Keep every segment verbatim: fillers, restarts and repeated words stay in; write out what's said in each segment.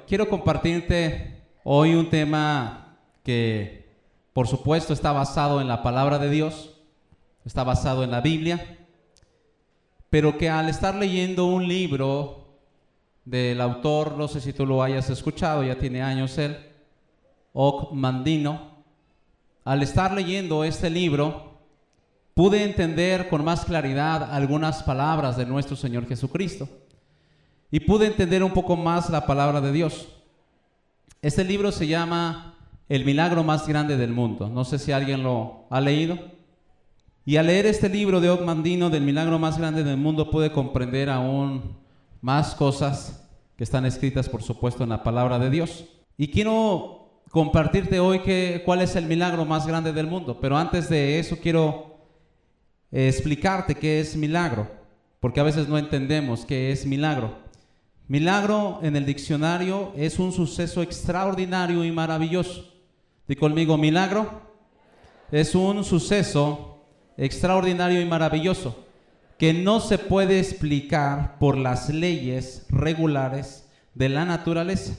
quiero compartirte hoy un tema que, por supuesto, está basado en la palabra de Dios, está basado en la Biblia, pero que al estar leyendo un libro del autor, no sé si tú lo hayas escuchado, ya tiene años él, Og Mandino, al estar leyendo este libro, pude entender con más claridad algunas palabras de nuestro Señor Jesucristo y pude entender un poco más la palabra de Dios. Este libro se llama El milagro más grande del mundo. No sé si alguien lo ha leído. Y al leer este libro de Og Mandino, del milagro más grande del mundo, pude comprender aún más cosas que están escritas, por supuesto, en la palabra de Dios. Y quiero compartirte hoy que, cuál es el milagro más grande del mundo. Pero antes de eso quiero eh, explicarte qué es milagro, porque a veces no entendemos qué es milagro. Milagro en el diccionario es un suceso extraordinario y maravilloso. Di conmigo, milagro es un suceso extraordinario y maravilloso que no se puede explicar por las leyes regulares de la naturaleza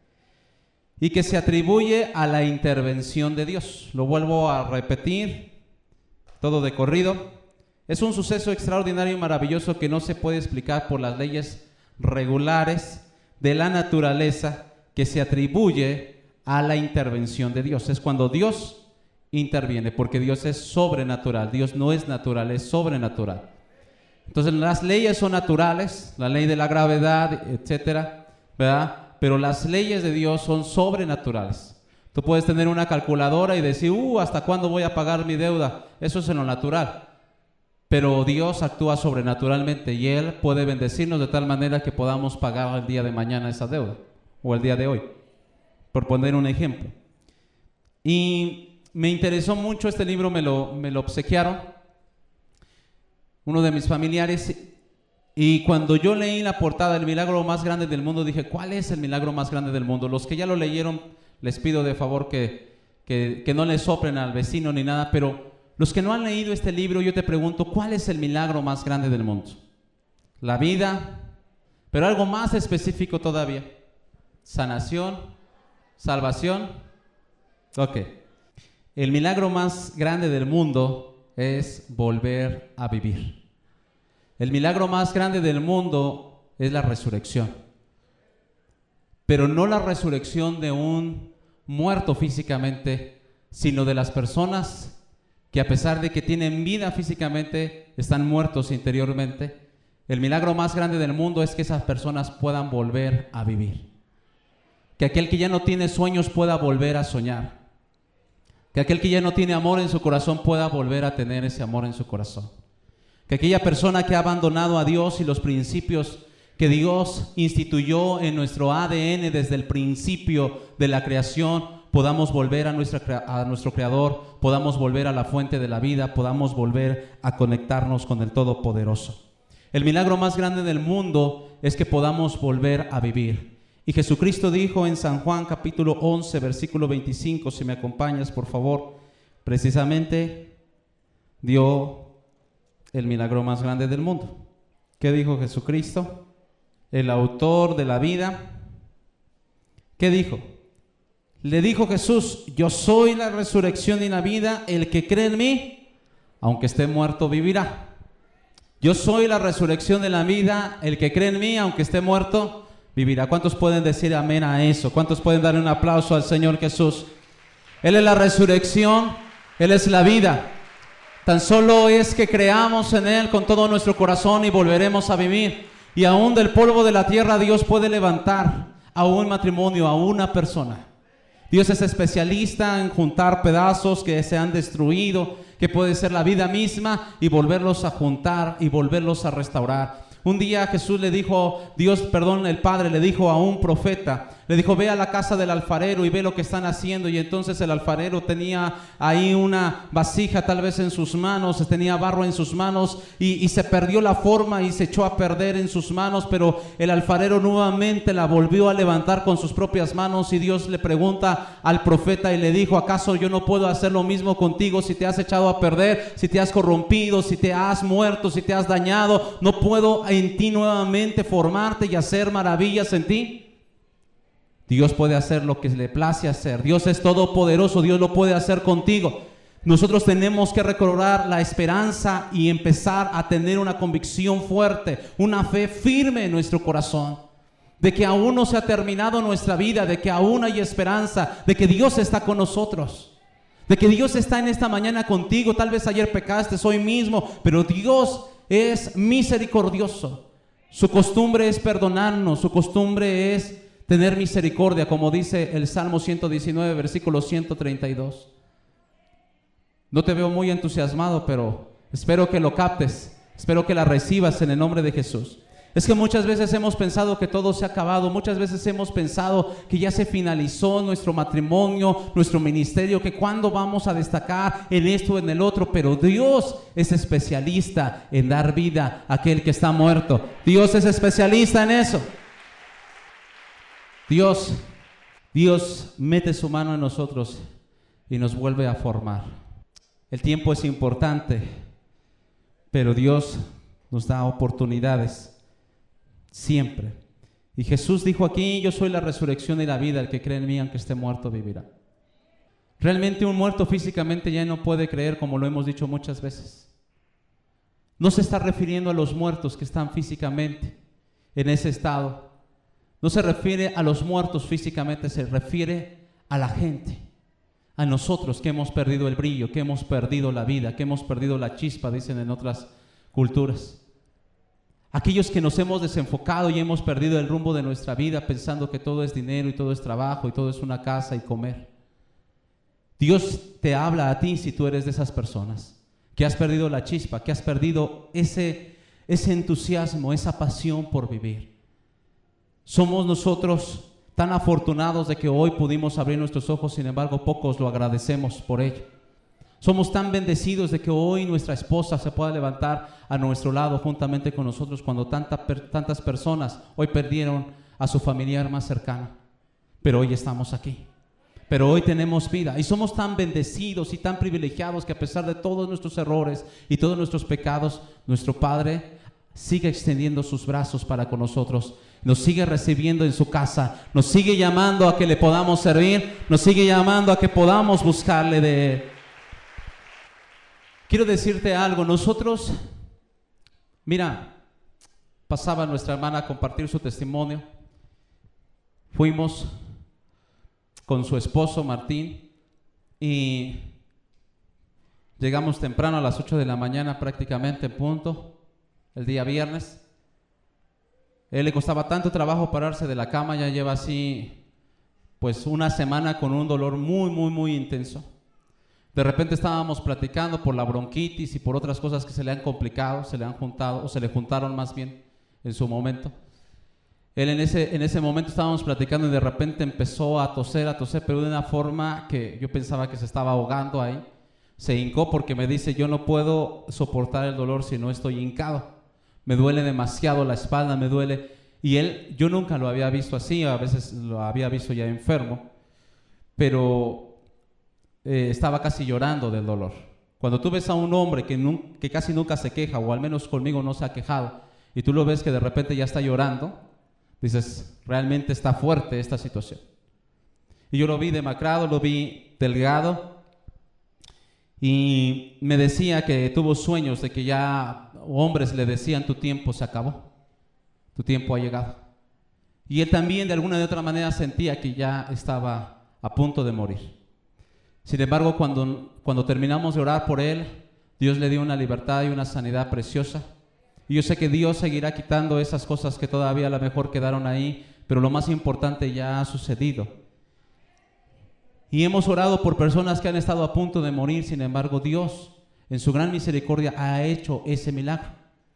y que se atribuye a la intervención de Dios. Lo vuelvo a repetir, todo de corrido. Es un suceso extraordinario y maravilloso que no se puede explicar por las leyes regulares de la naturaleza, que se atribuye a la intervención de Dios. Es cuando Dios interviene, porque Dios es sobrenatural. Dios no es natural, es sobrenatural. Entonces las leyes son naturales, la ley de la gravedad, etcétera, ¿verdad? Pero las leyes de Dios son sobrenaturales. Tú puedes tener una calculadora y decir, uh, ¿hasta cuándo voy a pagar mi deuda? Eso es en lo natural. Pero Dios actúa sobrenaturalmente y Él puede bendecirnos de tal manera que podamos pagar el día de mañana esa deuda, o el día de hoy, por poner un ejemplo. Y me interesó mucho este libro, me lo, me lo obsequiaron uno de mis familiares, y cuando yo leí la portada del milagro más grande del mundo, dije, ¿cuál es el milagro más grande del mundo? Los que ya lo leyeron, les pido de favor que, que, que no le soplen al vecino ni nada, pero los que no han leído este libro, yo te pregunto, ¿cuál es el milagro más grande del mundo? La vida, pero algo más específico todavía. Sanación, salvación. Ok. El milagro más grande del mundo es volver a vivir. El milagro más grande del mundo es la resurrección. Pero no la resurrección de un muerto físicamente, sino de las personas que a pesar de que tienen vida físicamente, están muertos interiormente. El milagro más grande del mundo es que esas personas puedan volver a vivir. Que aquel que ya no tiene sueños pueda volver a soñar. Que aquel que ya no tiene amor en su corazón pueda volver a tener ese amor en su corazón. Que aquella persona que ha abandonado a Dios y los principios que Dios instituyó en nuestro A D N desde el principio de la creación, podamos volver a, nuestra, a nuestro Creador, podamos volver a la fuente de la vida, podamos volver a conectarnos con el Todopoderoso. El milagro más grande del mundo es que podamos volver a vivir. Y Jesucristo dijo en San Juan capítulo once, versículo veinticinco, si me acompañas por favor, precisamente dio el milagro más grande del mundo. ¿Qué dijo Jesucristo? El autor de la vida. ¿Qué dijo? Le dijo Jesús, yo soy la resurrección y la vida, el que cree en mí, aunque esté muerto, vivirá. Yo soy la resurrección de la vida, el que cree en mí, aunque esté muerto, vivirá. ¿Cuántos pueden decir amén a eso? ¿Cuántos pueden dar un aplauso al Señor Jesús? Él es la resurrección, Él es la vida. Tan solo es que creamos en Él con todo nuestro corazón y volveremos a vivir. Y aún del polvo de la tierra Dios puede levantar a un matrimonio, a una persona. Dios es especialista en juntar pedazos que se han destruido, que puede ser la vida misma, y volverlos a juntar y volverlos a restaurar. Un día Jesús le dijo, Dios, perdón, el Padre le dijo a un profeta, le dijo, ve a la casa del alfarero y ve lo que están haciendo. Y entonces el alfarero tenía ahí una vasija tal vez en sus manos, tenía barro en sus manos y, y se perdió la forma y se echó a perder en sus manos, pero el alfarero nuevamente la volvió a levantar con sus propias manos. Y Dios le pregunta al profeta y le dijo, ¿acaso yo no puedo hacer lo mismo contigo si te has echado a perder, si te has corrompido, si te has muerto, si te has dañado? ¿No puedo en ti nuevamente formarte y hacer maravillas en ti? Dios puede hacer lo que le place hacer. Dios es todopoderoso, Dios lo puede hacer contigo. Nosotros tenemos que recobrar la esperanza y empezar a tener una convicción fuerte, una fe firme en nuestro corazón, de que aún no se ha terminado nuestra vida, de que aún hay esperanza, de que Dios está con nosotros, de que Dios está en esta mañana contigo. Tal vez ayer pecaste, hoy mismo, pero Dios es misericordioso. Su costumbre es perdonarnos, su costumbre es tener misericordia, como dice el Salmo ciento diecinueve, versículo ciento treinta y dos. No te veo muy entusiasmado, pero espero que lo captes, espero que la recibas en el nombre de Jesús. Es que muchas veces hemos pensado que todo se ha acabado, muchas veces hemos pensado que ya se finalizó nuestro matrimonio, nuestro ministerio, que cuándo vamos a destacar en esto o en el otro, pero Dios es especialista en dar vida a aquel que está muerto. Dios es especialista en eso. Dios, Dios mete su mano en nosotros y nos vuelve a formar. El tiempo es importante, pero Dios nos da oportunidades siempre. Y Jesús dijo aquí: yo soy la resurrección y la vida, el que cree en mí, aunque esté muerto, vivirá. Realmente un muerto físicamente ya no puede creer, como lo hemos dicho muchas veces. No se está refiriendo a los muertos que están físicamente en ese estado. No se refiere a los muertos físicamente, se refiere a la gente, a nosotros que hemos perdido el brillo, que hemos perdido la vida, que hemos perdido la chispa, dicen en otras culturas. Aquellos que nos hemos desenfocado y hemos perdido el rumbo de nuestra vida pensando que todo es dinero y todo es trabajo y todo es una casa y comer. Dios te habla a ti si tú eres de esas personas que has perdido la chispa, que has perdido ese, ese entusiasmo, esa pasión por vivir. Somos nosotros tan afortunados de que hoy pudimos abrir nuestros ojos, sin embargo pocos lo agradecemos por ello. Somos tan bendecidos de que hoy nuestra esposa se pueda levantar a nuestro lado juntamente con nosotros cuando tanta, per, tantas personas hoy perdieron a su familiar más cercano. Pero hoy estamos aquí, pero hoy tenemos vida y somos tan bendecidos y tan privilegiados que a pesar de todos nuestros errores y todos nuestros pecados, nuestro Padre sigue extendiendo sus brazos para con nosotros, nos sigue recibiendo en su casa, nos sigue llamando a que le podamos servir, nos sigue llamando a que podamos buscarle de Él. Quiero decirte algo, nosotros, mira, pasaba nuestra hermana a compartir su testimonio, fuimos con su esposo Martín y llegamos temprano a las ocho de la mañana prácticamente, punto. El día viernes, a él le costaba tanto trabajo pararse de la cama, ya lleva así pues una semana con un dolor muy, muy, muy intenso. De repente estábamos platicando por la bronquitis y por otras cosas que se le han complicado, se le han juntado, o se le juntaron más bien en su momento. Él en ese, en ese momento estábamos platicando y de repente empezó a toser, a toser, pero de una forma que yo pensaba que se estaba ahogando ahí. Se hincó porque me dice: yo no puedo soportar el dolor si no estoy hincado. Me duele demasiado la espalda, me duele. Y él, yo nunca lo había visto así, a veces lo había visto ya enfermo, pero eh, estaba casi llorando del dolor. Cuando tú ves a un hombre que, nun, que casi nunca se queja, o al menos conmigo no se ha quejado, y tú lo ves que de repente ya está llorando, dices, realmente está fuerte esta situación. Y yo lo vi demacrado, lo vi delgado, y me decía que tuvo sueños de que ya hombres le decían: tu tiempo se acabó, tu tiempo ha llegado. Y él también de alguna de otra manera sentía que ya estaba a punto de morir. Sin embargo, cuando, cuando terminamos de orar por él, Dios le dio una libertad y una sanidad preciosa. Y yo sé que Dios seguirá quitando esas cosas que todavía a lo mejor quedaron ahí, pero lo más importante ya ha sucedido. Y hemos orado por personas que han estado a punto de morir, sin embargo Dios en su gran misericordia ha hecho ese milagro.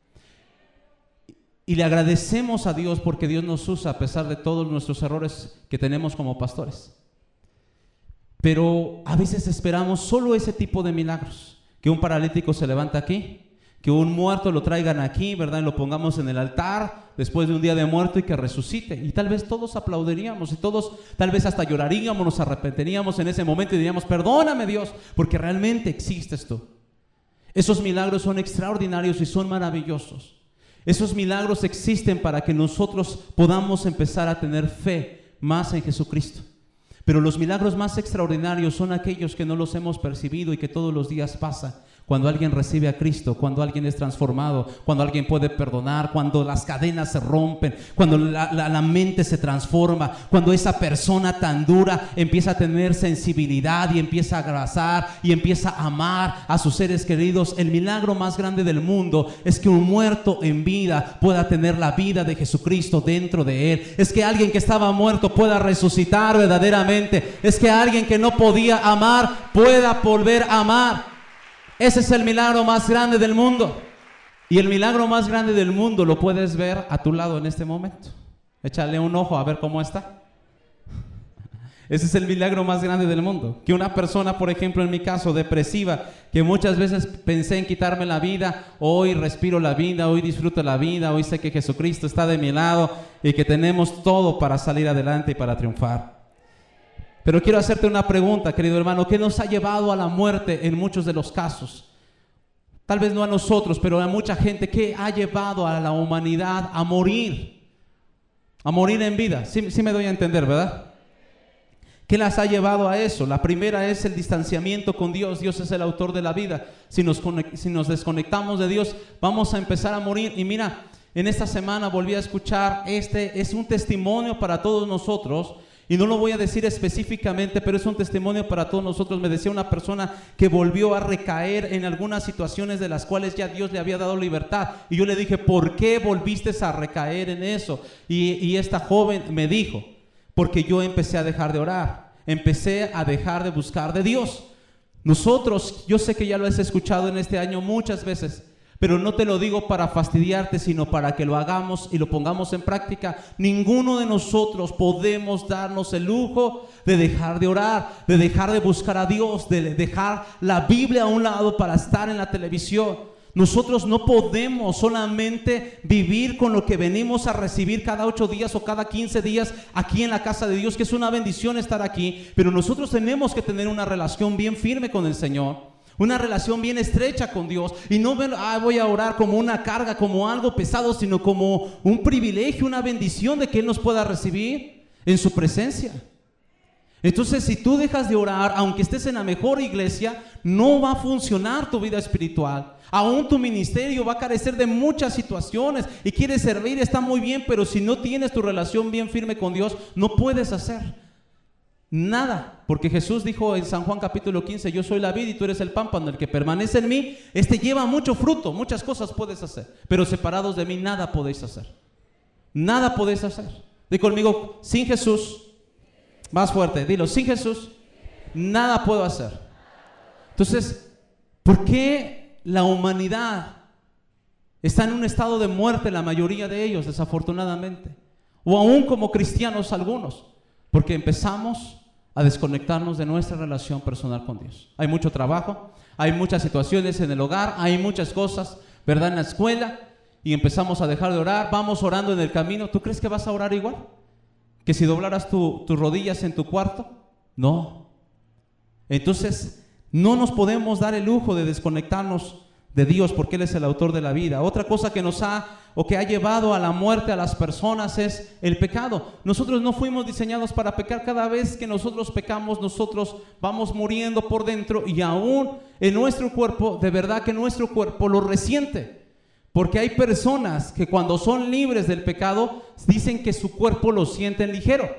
Y le agradecemos a Dios porque Dios nos usa a pesar de todos nuestros errores que tenemos como pastores. Pero a veces esperamos solo ese tipo de milagros, que un paralítico se levanta aquí, que un muerto lo traigan aquí, ¿verdad? Y lo pongamos en el altar después de un día de muerto y que resucite. Y tal vez todos aplaudiríamos y todos tal vez hasta lloraríamos, nos arrepentiríamos en ese momento y diríamos: perdóname, Dios, porque realmente existes tú. Esos milagros son extraordinarios y son maravillosos. Esos milagros existen para que nosotros podamos empezar a tener fe más en Jesucristo. Pero los milagros más extraordinarios son aquellos que no los hemos percibido y que todos los días pasan. Cuando alguien recibe a Cristo, cuando alguien es transformado, cuando alguien puede perdonar, cuando las cadenas se rompen, cuando la, la, la mente se transforma, cuando esa persona tan dura empieza a tener sensibilidad y empieza a abrazar y empieza a amar a sus seres queridos. El milagro más grande del mundo es que un muerto en vida pueda tener la vida de Jesucristo dentro de él. Es que alguien que estaba muerto pueda resucitar verdaderamente. Es que alguien que no podía amar pueda volver a amar. Ese es el milagro más grande del mundo. Y el milagro más grande del mundo lo puedes ver a tu lado en este momento. Échale un ojo a ver cómo está. Ese es el milagro más grande del mundo. Que una persona, por ejemplo, en mi caso, depresiva, que muchas veces pensé en quitarme la vida, hoy respiro la vida, hoy disfruto la vida, hoy sé que Jesucristo está de mi lado y que tenemos todo para salir adelante y para triunfar. Pero quiero hacerte una pregunta, querido hermano. ¿Qué nos ha llevado a la muerte en muchos de los casos? Tal vez no a nosotros, pero a mucha gente. ¿Qué ha llevado a la humanidad a morir? A morir en vida. Sí, sí me doy a entender, ¿verdad? ¿Qué las ha llevado a eso? La primera es el distanciamiento con Dios. Dios es el autor de la vida. Si nos, si nos desconectamos de Dios, vamos a empezar a morir. Y mira, en esta semana volví a escuchar, este es un testimonio para todos nosotros. Y no lo voy a decir específicamente, pero es un testimonio para todos nosotros. Me decía una persona que volvió a recaer en algunas situaciones de las cuales ya Dios le había dado libertad. Y yo le dije, ¿por qué volviste a recaer en eso? Y, y esta joven me dijo, porque yo empecé a dejar de orar. Empecé a dejar de buscar de Dios. Nosotros, yo sé que ya lo has escuchado en este año muchas veces, pero no te lo digo para fastidiarte, sino para que lo hagamos y lo pongamos en práctica. Ninguno de nosotros podemos darnos el lujo de dejar de orar, de dejar de buscar a Dios, de dejar la Biblia a un lado para estar en la televisión. Nosotros no podemos solamente vivir con lo que venimos a recibir cada ocho días o cada quince días aquí en la casa de Dios, que es una bendición estar aquí, pero nosotros tenemos que tener una relación bien firme con el Señor. Una relación bien estrecha con Dios. Y no ver, ah, voy a orar como una carga, como algo pesado, sino como un privilegio, una bendición de que Él nos pueda recibir en su presencia. Entonces, si tú dejas de orar, aunque estés en la mejor iglesia, no va a funcionar tu vida espiritual. Aún tu ministerio va a carecer de muchas situaciones. Y quieres servir, está muy bien, pero si no tienes tu relación bien firme con Dios, no puedes hacer nada, porque Jesús dijo en San Juan capítulo quince, yo soy la vid y tú eres el pámpano, el que permanece en mí, este lleva mucho fruto, muchas cosas puedes hacer, pero separados de mí nada podéis hacer, nada podéis hacer. Di conmigo, sin Jesús, más fuerte, dilo, sin Jesús, nada puedo hacer. Entonces, ¿por qué la humanidad está en un estado de muerte, la mayoría de ellos, desafortunadamente? O aún como cristianos algunos, porque empezamos a desconectarnos de nuestra relación personal con Dios. Hay mucho trabajo, hay muchas situaciones en el hogar, hay muchas cosas, ¿verdad? En la escuela, y empezamos a dejar de orar, vamos orando en el camino. ¿Tú crees que vas a orar igual? ¿Que si doblaras tu, tus rodillas en tu cuarto? No. Entonces, no nos podemos dar el lujo de desconectarnos de Dios, porque Él es el autor de la vida. Otra cosa que nos ha o que ha llevado a la muerte a las personas es el pecado. Nosotros no fuimos diseñados para pecar. Cada vez que nosotros pecamos, nosotros vamos muriendo por dentro, y aún en nuestro cuerpo, de verdad que nuestro cuerpo lo resiente. Porque hay personas que cuando son libres del pecado, dicen que su cuerpo lo sienten ligero.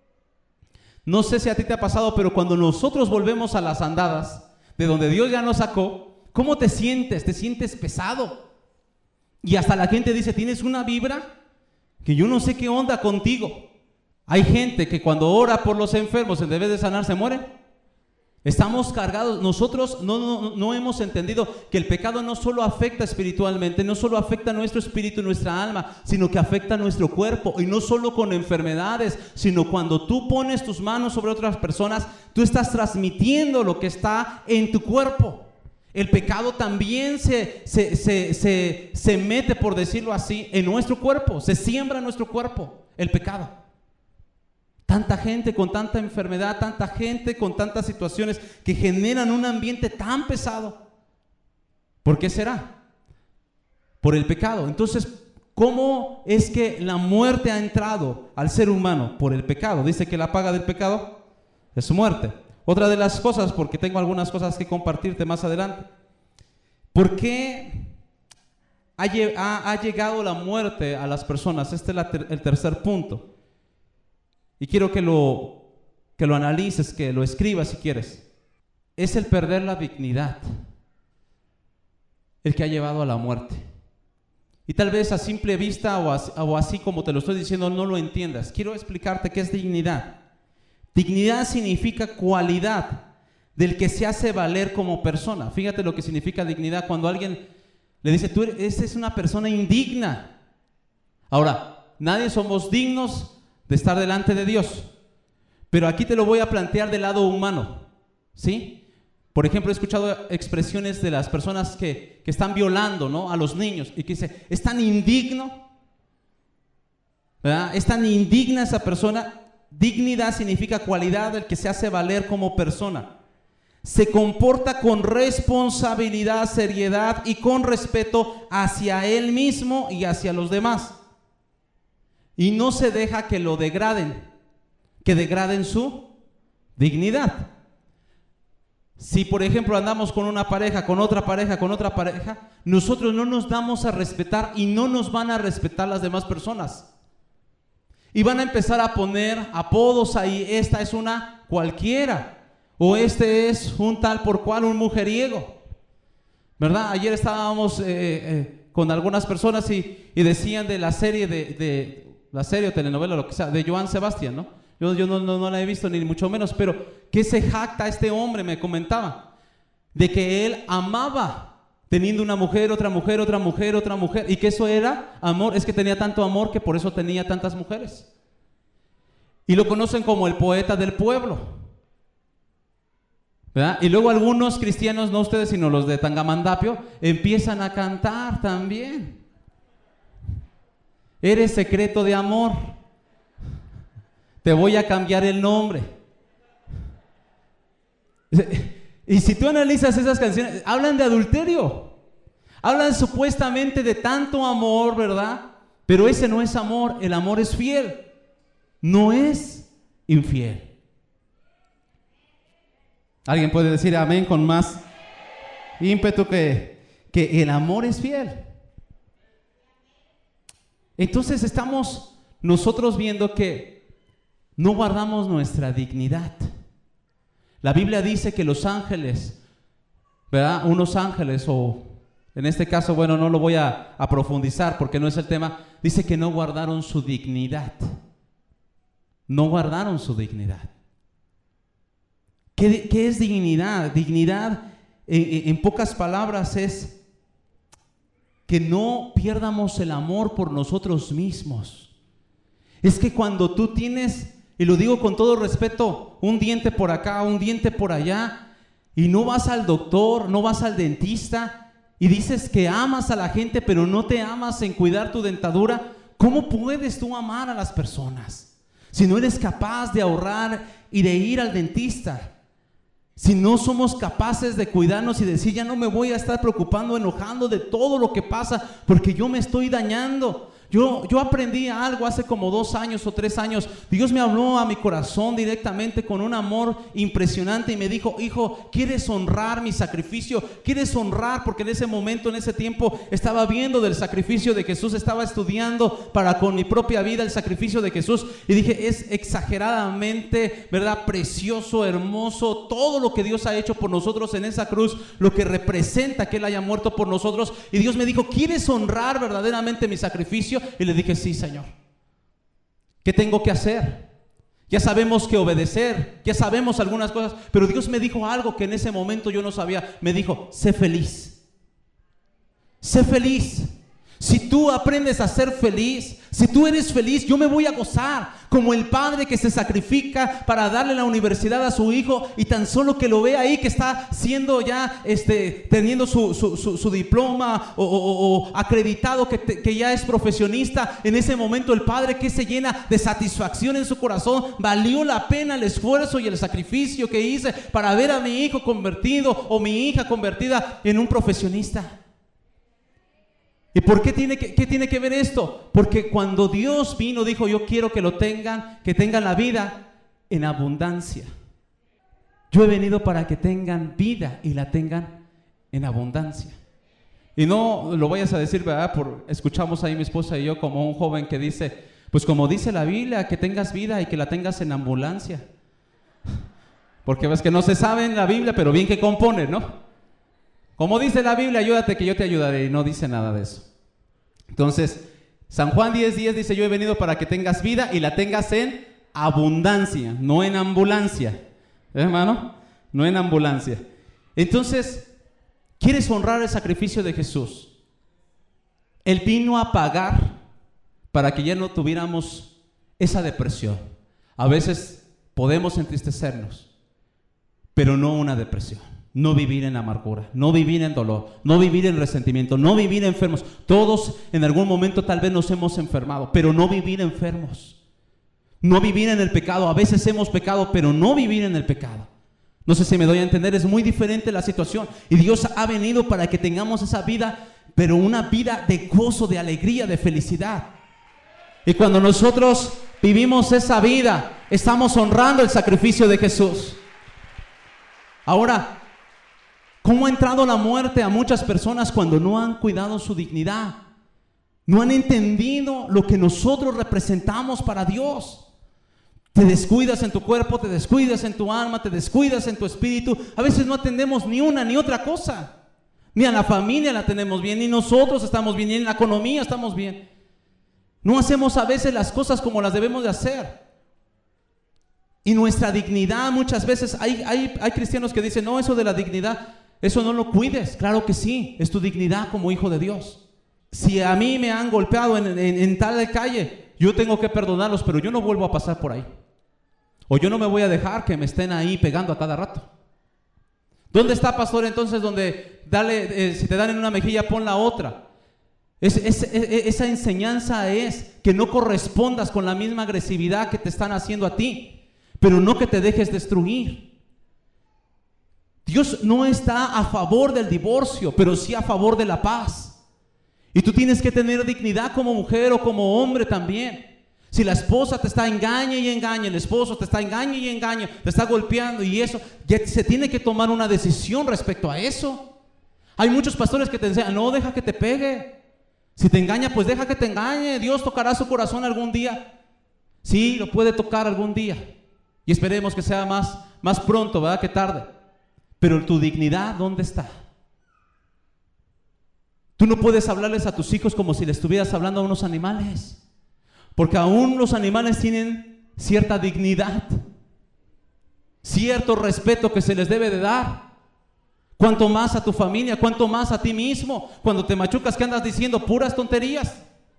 No sé si a ti te ha pasado, pero cuando nosotros volvemos a las andadas, de donde Dios ya nos sacó, ¿cómo te sientes? ¿Te sientes pesado? Y hasta la gente dice, ¿tienes una vibra? Que yo no sé qué onda contigo. Hay gente que cuando ora por los enfermos, en vez de sanar, se muere. Estamos cargados. Nosotros no, no, no hemos entendido que el pecado no solo afecta espiritualmente, no solo afecta nuestro espíritu y nuestra alma, sino que afecta nuestro cuerpo. Y no solo con enfermedades, sino cuando tú pones tus manos sobre otras personas, tú estás transmitiendo lo que está en tu cuerpo. El pecado también se, se, se, se, se mete, por decirlo así, en nuestro cuerpo. Se siembra en nuestro cuerpo el pecado. Tanta gente con tanta enfermedad, tanta gente con tantas situaciones que generan un ambiente tan pesado. ¿Por qué será? Por el pecado. Entonces, ¿Cómo es que la muerte ha entrado al ser humano? Por el pecado. Dice que la paga del pecado es muerte. Otra de las cosas, porque tengo algunas cosas que compartirte más adelante. ¿Por qué ha, ha, ha llegado la muerte a las personas? Este es la ter, el tercer punto. Y quiero que lo, que lo analices, que lo escribas si quieres. Es el perder la dignidad el que ha llevado a la muerte. Y tal vez a simple vista o así, o así como te lo estoy diciendo no lo entiendas. Quiero explicarte qué es dignidad. Dignidad significa cualidad del que se hace valer como persona. Fíjate lo que significa dignidad cuando alguien le dice, tú eres, esa es una persona indigna. Ahora, nadie somos dignos de estar delante de Dios. Pero aquí te lo voy a plantear del lado humano, ¿sí? Por ejemplo, he escuchado expresiones de las personas que, que están violando, ¿no?, a los niños y que dice, es tan indigno, ¿verdad? Es tan indigna esa persona. Dignidad significa cualidad del que se hace valer como persona. Se comporta con responsabilidad, seriedad y con respeto hacia él mismo y hacia los demás. Y no se deja que lo degraden, que degraden su dignidad. Si por ejemplo andamos con una pareja, con otra pareja, con otra pareja, nosotros no nos damos a respetar y no nos van a respetar las demás personas. Y van a empezar a poner apodos ahí, esta es una cualquiera, o este es un tal por cual, un mujeriego, ¿verdad? Ayer estábamos eh, eh, con algunas personas y, y decían de la serie, de, de la serie o telenovela, lo que sea, de Joan Sebastián, ¿no? Yo, yo no, no, no la he visto ni mucho menos, pero que se jacta este hombre, me comentaba, de que él amaba teniendo una mujer, otra mujer, otra mujer, otra mujer, y que eso era amor. Es que tenía tanto amor que por eso tenía tantas mujeres. Y lo conocen como el poeta del pueblo, ¿verdad? Y luego algunos cristianos, no ustedes sino los de Tangamandapio, empiezan a cantar también. Eres secreto de amor, te voy a cambiar el nombre. Y si tú analizas esas canciones, hablan de adulterio, hablan supuestamente de tanto amor, ¿verdad? Pero ese no es amor, el amor es fiel, no es infiel. ¿Alguien puede decir amén con más ímpetu que, que el amor es fiel? Entonces estamos nosotros viendo que no guardamos nuestra dignidad. La Biblia dice que los ángeles, ¿verdad? Unos ángeles, o en este caso, bueno, no lo voy a, a profundizar porque no es el tema, dice que no guardaron su dignidad. No guardaron su dignidad. ¿Qué, qué es dignidad? Dignidad, en, en pocas palabras, es que no pierdamos el amor por nosotros mismos. Es que cuando tú tienes, y lo digo con todo respeto, un diente por acá, un diente por allá, y no vas al doctor, no vas al dentista, y dices que amas a la gente, pero no te amas en cuidar tu dentadura, ¿cómo puedes tú amar a las personas? Si no eres capaz de ahorrar y de ir al dentista, si no somos capaces de cuidarnos y decir, ya no me voy a estar preocupando, enojando de todo lo que pasa, porque yo me estoy dañando. Yo, yo aprendí algo hace como dos años o tres años. Dios me habló a mi corazón directamente con un amor impresionante y me dijo, hijo, ¿quieres honrar mi sacrificio? ¿Quieres honrar? Porque en ese momento, en ese tiempo, estaba viendo del sacrificio de Jesús, estaba estudiando para con mi propia vida el sacrificio de Jesús y dije, es exageradamente, ¿verdad? Precioso, hermoso, todo lo que Dios ha hecho por nosotros en esa cruz, lo que representa que Él haya muerto por nosotros. Y Dios me dijo, ¿quieres honrar verdaderamente mi sacrificio? Y le dije, sí, Señor. ¿Qué tengo que hacer? Ya sabemos que obedecer, ya sabemos algunas cosas, pero Dios me dijo algo que en ese momento yo no sabía. Me dijo, sé feliz. Sé feliz. Si tú aprendes a ser feliz, si tú eres feliz, yo me voy a gozar como el padre que se sacrifica para darle la universidad a su hijo y tan solo que lo ve ahí que está siendo ya, este, teniendo su, su, su, su diploma o, o, o acreditado que, te, que ya es profesionista. En ese momento el padre que se llena de satisfacción en su corazón, valió la pena el esfuerzo y el sacrificio que hice para ver a mi hijo convertido o mi hija convertida en un profesionista. ¿Y por qué tiene que, qué tiene que ver esto? Porque cuando Dios vino, dijo, yo quiero que lo tengan, que tengan la vida en abundancia. Yo he venido para que tengan vida y la tengan en abundancia. Y no lo vayas a decir, ¿verdad? Por, escuchamos ahí mi esposa y yo como un joven que dice, pues como dice la Biblia, que tengas vida y que la tengas en ambulancia. Porque ves que no se sabe en la Biblia, pero bien que compone, ¿no? Como dice la Biblia, ayúdate que yo te ayudaré, y no dice nada de eso. Entonces, San Juan diez diez dice, yo he venido para que tengas vida y la tengas en abundancia, no en ambulancia. ¿Eh, hermano? No en ambulancia. Entonces, ¿quieres honrar el sacrificio de Jesús? Él vino a pagar para que ya no tuviéramos esa depresión. A veces podemos entristecernos, pero no una depresión. No vivir en amargura, no vivir en dolor, no vivir en resentimiento, no vivir enfermos. Todos en algún momento tal vez nos hemos enfermado, pero no vivir enfermos. No vivir en el pecado. A veces hemos pecado, pero no vivir en el pecado. No sé si me doy a entender, es muy diferente la situación. Y Dios ha venido para que tengamos esa vida, pero una vida de gozo, de alegría, de felicidad. Y cuando nosotros vivimos esa vida, estamos honrando el sacrificio de Jesús. Ahora, ¿cómo ha entrado la muerte a muchas personas cuando no han cuidado su dignidad? No han entendido lo que nosotros representamos para Dios. Te descuidas en tu cuerpo, te descuidas en tu alma, te descuidas en tu espíritu. A veces no atendemos ni una ni otra cosa. Ni a la familia la tenemos bien, ni nosotros estamos bien, ni en la economía estamos bien. No hacemos a veces las cosas como las debemos de hacer. Y nuestra dignidad muchas veces, hay, hay, hay cristianos que dicen, no, eso de la dignidad, eso no lo cuides. Claro que sí, es tu dignidad como hijo de Dios. Si a mí me han golpeado en, en, en tal calle, yo tengo que perdonarlos, pero yo no vuelvo a pasar por ahí. O yo no me voy a dejar que me estén ahí pegando a cada rato. ¿Dónde está, pastor, entonces donde dale, eh, si te dan en una mejilla, pon la otra? Es, es, es, esa enseñanza es que no correspondas con la misma agresividad que te están haciendo a ti, pero no que te dejes destruir. Dios no está a favor del divorcio, pero sí a favor de la paz. Y tú tienes que tener dignidad como mujer o como hombre también. Si la esposa te está engaña y engaña, el esposo te está engaña y engaña, te está golpeando y eso, ya se tiene que tomar una decisión respecto a eso. Hay muchos pastores que te enseñan, no, deja que te pegue. Si te engaña, pues deja que te engañe. Dios tocará su corazón algún día. Sí, lo puede tocar algún día. Y esperemos que sea más, más pronto, ¿verdad? Que tarde. Pero tu dignidad, ¿dónde está? Tú no puedes hablarles a tus hijos como si le estuvieras hablando a unos animales. Porque aún los animales tienen cierta dignidad, cierto respeto que se les debe de dar. Cuanto más a tu familia, cuanto más a ti mismo. Cuando te machucas, ¿qué andas diciendo? Puras tonterías.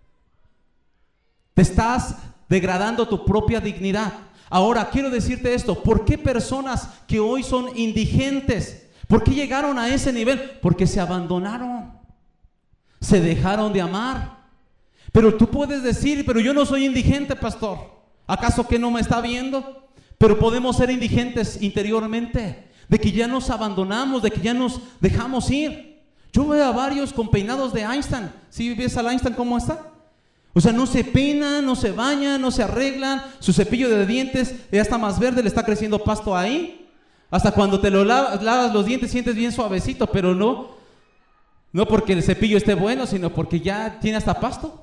Te estás degradando tu propia dignidad. Ahora, quiero decirte esto. ¿Por qué personas que hoy son indigentes? ¿Por qué llegaron a ese nivel? Porque se abandonaron. Se dejaron de amar. Pero tú puedes decir, pero yo no soy indigente, pastor. ¿Acaso que no me está viendo? Pero podemos ser indigentes interiormente, de que ya nos abandonamos, de que ya nos dejamos ir. Yo veo a varios con peinados de Einstein. ¿Sí ves al Einstein cómo está? O sea, no se peinan, no se bañan, no se arreglan. Su cepillo de dientes ya está más verde, le está creciendo pasto ahí. Hasta cuando te lo lavas, lavas los dientes sientes bien suavecito, pero no, no porque el cepillo esté bueno, sino porque ya tiene hasta pasto.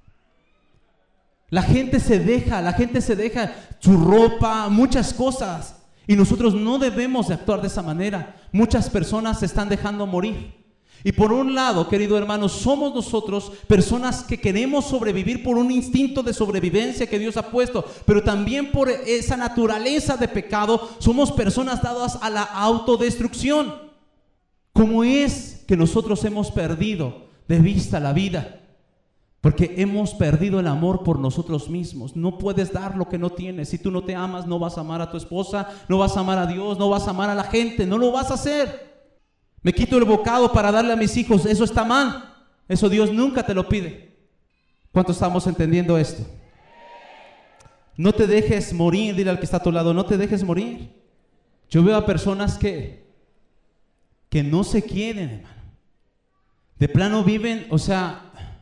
La gente se deja, la gente se deja su ropa, muchas cosas. Y nosotros no debemos de actuar de esa manera. Muchas personas se están dejando morir. Y por un lado, querido hermano, somos nosotros personas que queremos sobrevivir por un instinto de sobrevivencia que Dios ha puesto. Pero también por esa naturaleza de pecado, somos personas dadas a la autodestrucción. ¿Cómo es que nosotros hemos perdido de vista la vida? Porque hemos perdido el amor por nosotros mismos. No puedes dar lo que no tienes. Si tú no te amas, no vas a amar a tu esposa, no vas a amar a Dios, no vas a amar a la gente, no lo vas a hacer. Me quito el bocado para darle a mis hijos, eso está mal. Eso Dios nunca te lo pide. ¿Cuántos estamos entendiendo esto? No te dejes morir, dile al que está a tu lado, no te dejes morir. Yo veo a personas que, que no se quieren, hermano. De plano viven, o sea...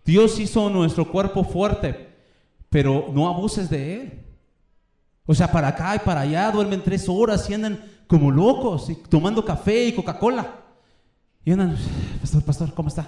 Dios hizo nuestro cuerpo fuerte, pero no abuses de Él. O sea, para acá y para allá, duermen tres horas y andan como locos, y tomando café y Coca-Cola. Y andan, pastor, pastor, ¿cómo está?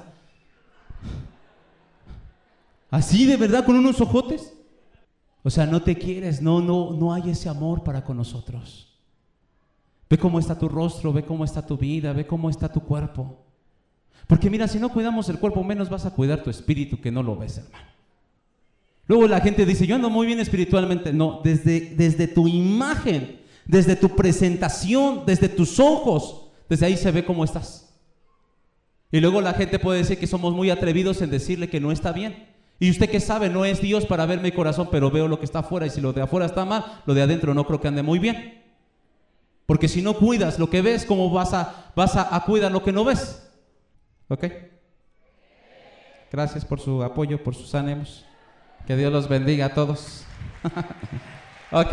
Así de verdad, con unos ojotes. O sea, no te quieres, no, no, no hay ese amor para con nosotros. Ve cómo está tu rostro, ve cómo está tu vida, ve cómo está tu cuerpo. Porque mira, si no cuidamos el cuerpo, menos vas a cuidar tu espíritu, que no lo ves, hermano. Luego la gente dice, yo ando muy bien espiritualmente. No, desde, desde tu imagen, desde tu presentación, desde tus ojos, desde ahí se ve cómo estás. Y luego la gente puede decir que somos muy atrevidos en decirle que no está bien. Y usted que sabe, no es Dios para ver mi corazón, pero veo lo que está afuera, y si lo de afuera está mal, lo de adentro no creo que ande muy bien. Porque si no cuidas lo que ves, ¿cómo vas a, vas a, a cuidar lo que no ves? ¿Ok? Gracias por su apoyo, por sus ánimos. Que Dios los bendiga a todos. Ok.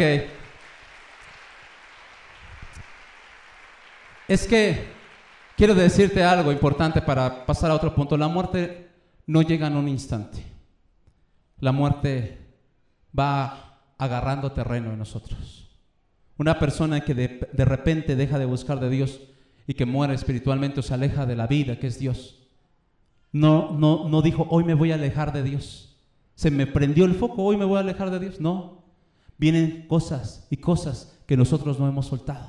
Es que quiero decirte algo importante para pasar a otro punto. La muerte no llega en un instante. La muerte va agarrando terreno en nosotros. Una persona que de, de repente deja de buscar de Dios y que muere espiritualmente o se aleja de la vida que es Dios, no, no, no dijo, hoy me voy a alejar de Dios. Se me prendió el foco, hoy me voy a alejar de Dios. No, vienen cosas y cosas que nosotros no hemos soltado.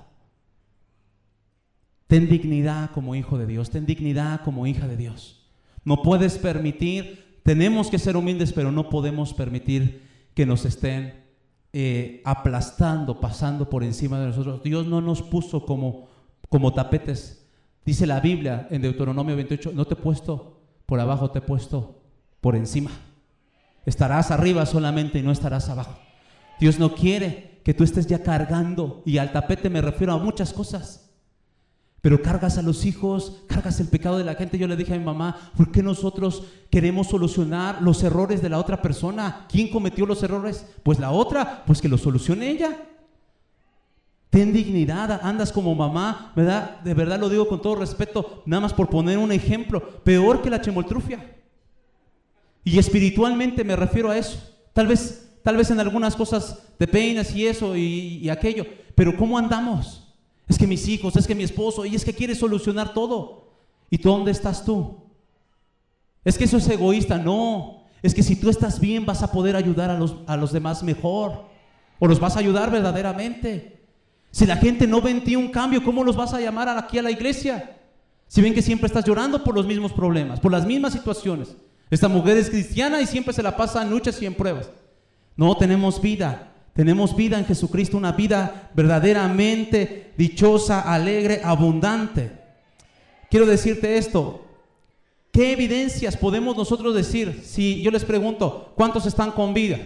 Ten dignidad como hijo de Dios, ten dignidad como hija de Dios. No puedes permitir, tenemos que ser humildes, pero no podemos permitir que nos estén eh, aplastando, pasando por encima de nosotros. Dios no nos puso como, como tapetes. Dice la Biblia en Deuteronomio veintiocho, no te he puesto por abajo, te he puesto por encima. Estarás arriba solamente y no estarás abajo. Dios no quiere que tú estés ya cargando, y al tapete me refiero a muchas cosas. Pero cargas a los hijos, cargas el pecado de la gente. Yo le dije a mi mamá, ¿por qué nosotros queremos solucionar los errores de la otra persona? ¿Quién cometió los errores? Pues la otra, pues que lo solucione ella. Ten dignidad, andas como mamá, ¿verdad? De verdad lo digo con todo respeto, nada más por poner un ejemplo, peor que la chemoltrufia. Y espiritualmente me refiero a eso. Tal vez, tal vez en algunas cosas te peinas y eso y, y aquello, pero ¿cómo andamos? Es que mis hijos, es que mi esposo, y es que quiere solucionar todo. ¿Y tú dónde estás tú? Es que eso es egoísta. No, es que si tú estás bien vas a poder ayudar a los, a los demás mejor, o los vas a ayudar verdaderamente. Si la gente no ve en ti un cambio, ¿cómo los vas a llamar aquí a la iglesia? Si ven que siempre estás llorando por los mismos problemas, por las mismas situaciones. Esta mujer es cristiana y siempre se la pasa en luchas y en pruebas. No, tenemos vida. Tenemos vida en Jesucristo, una vida verdaderamente dichosa, alegre, abundante. Quiero decirte esto. ¿Qué evidencias podemos nosotros decir? Si yo les pregunto, ¿cuántos están con vida?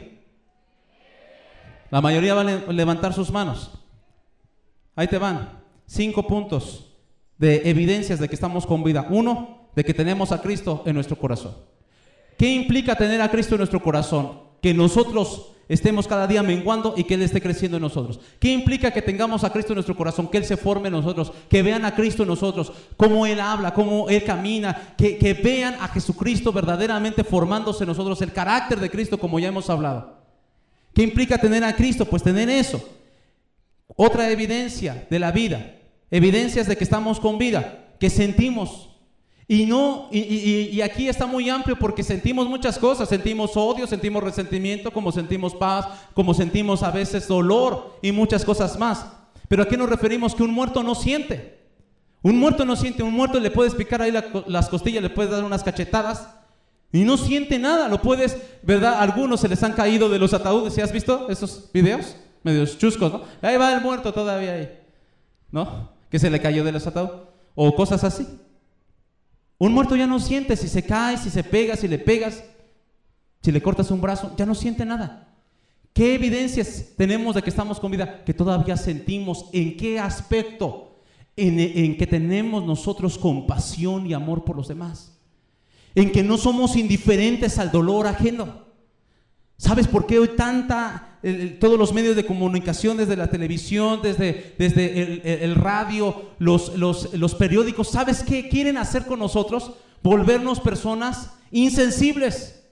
La mayoría van a levantar sus manos. Ahí te van. Cinco puntos de evidencias de que estamos con vida. Uno, de que tenemos a Cristo en nuestro corazón. ¿Qué implica tener a Cristo en nuestro corazón? Que nosotros estemos cada día menguando y que Él esté creciendo en nosotros. ¿Qué implica que tengamos a Cristo en nuestro corazón? Que Él se forme en nosotros, que vean a Cristo en nosotros, cómo Él habla, cómo Él camina, que, que vean a Jesucristo verdaderamente formándose en nosotros, el carácter de Cristo, como ya hemos hablado. ¿Qué implica tener a Cristo? Pues tener eso. Otra evidencia de la vida, evidencias de que estamos con vida, que sentimos. Y no, y, y, y aquí está muy amplio porque sentimos muchas cosas, sentimos odio, sentimos resentimiento, como sentimos paz, como sentimos a veces dolor y muchas cosas más. Pero ¿a qué nos referimos? Que un muerto no siente. Un muerto no siente, un muerto le puedes picar ahí la, las costillas, le puedes dar unas cachetadas y no siente nada. Lo puedes, ¿verdad? Algunos se les han caído de los ataúdes. ¿Sí has visto esos videos? Medios chuscos, ¿no? Ahí va el muerto todavía ahí, ¿no? Que se le cayó de los ataúdes o cosas así. Un muerto ya no siente si se cae, si se pega, si le pegas, si le cortas un brazo, ya no siente nada. ¿Qué evidencias tenemos de que estamos con vida? Que todavía sentimos. ¿En qué aspecto? En, en que tenemos nosotros compasión y amor por los demás. En que no somos indiferentes al dolor ajeno. ¿Sabes por qué hoy tanta, el, todos los medios de comunicación, desde la televisión, desde, desde el, el, el radio, los, los, los periódicos, ¿sabes qué quieren hacer con nosotros? Volvernos personas insensibles.